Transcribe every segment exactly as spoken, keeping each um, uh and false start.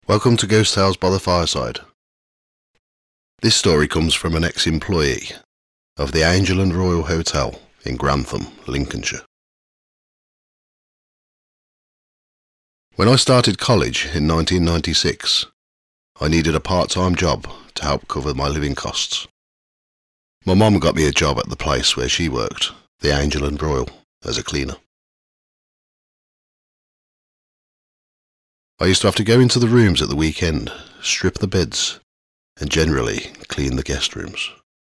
Welcome to Ghost Tales by the Fireside. This story comes from an ex-employee of the Angel and Royal Hotel in Grantham, Lincolnshire. When I started college in nineteen ninety-six, I needed a part-time job to help cover my living costs. My mum got me a job at the place where she worked, the Angel and Royal, as a cleaner. I used to have to go into the rooms at the weekend, strip the beds, and generally clean the guest rooms.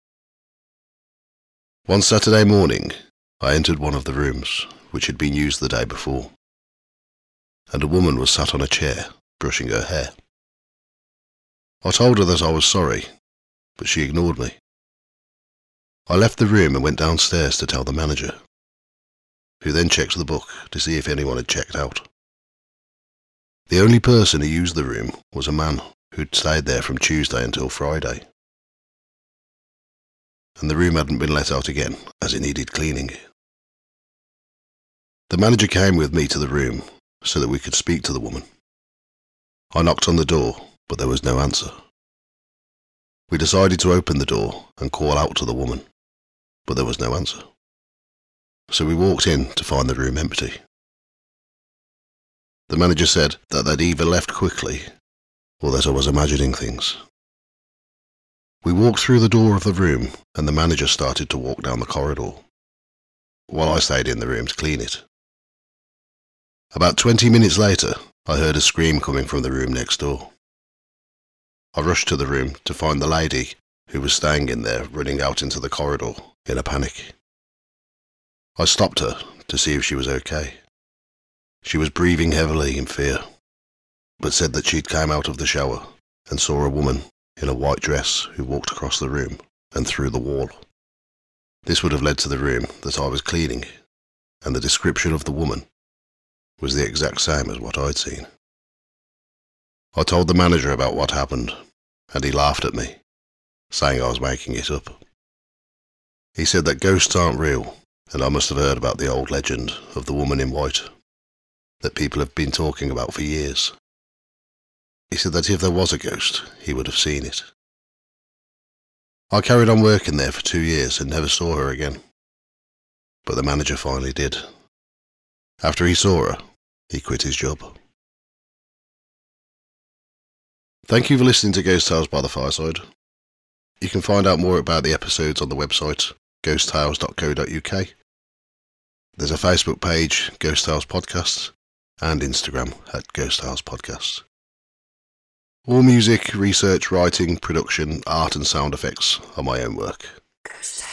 One Saturday morning, I entered one of the rooms, which had been used the day before, and a woman was sat on a chair, brushing her hair. I told her that I was sorry, but she ignored me. I left the room and went downstairs to tell the manager, who then checked the book to see if anyone had checked out. The only person who used the room was a man who'd stayed there from Tuesday until Friday, and the room hadn't been let out again as it needed cleaning. The manager came with me to the room so that we could speak to the woman. I knocked on the door, but there was no answer. We decided to open the door and call out to the woman, but there was no answer. So we walked in to find the room empty. The manager said that they'd either left quickly or that I was imagining things. We walked through the door of the room and the manager started to walk down the corridor, while I stayed in the room to clean it. About twenty minutes later, I heard a scream coming from the room next door. I rushed to the room to find the lady who was staying in there running out into the corridor in a panic. I stopped her to see if she was okay. She was breathing heavily in fear, but said that she'd come out of the shower and saw a woman in a white dress who walked across the room and through the wall. This would have led to the room that I was cleaning, and the description of the woman was the exact same as what I'd seen. I told the manager about what happened, and he laughed at me, saying I was making it up. He said that ghosts aren't real, and I must have heard about the old legend of the woman in white that people have been talking about for years. He said that if there was a ghost, he would have seen it. I carried on working there for two years and never saw her again, but the manager finally did. After he saw her, he quit his job. Thank you for listening to Ghost Tales by the Fireside. You can find out more about the episodes on the website ghost tales dot co dot uk. There's a Facebook page, Ghost Tales Podcasts, and Instagram at Ghost Tales Podcasts. All music, research, writing, production, art and sound effects are my own work.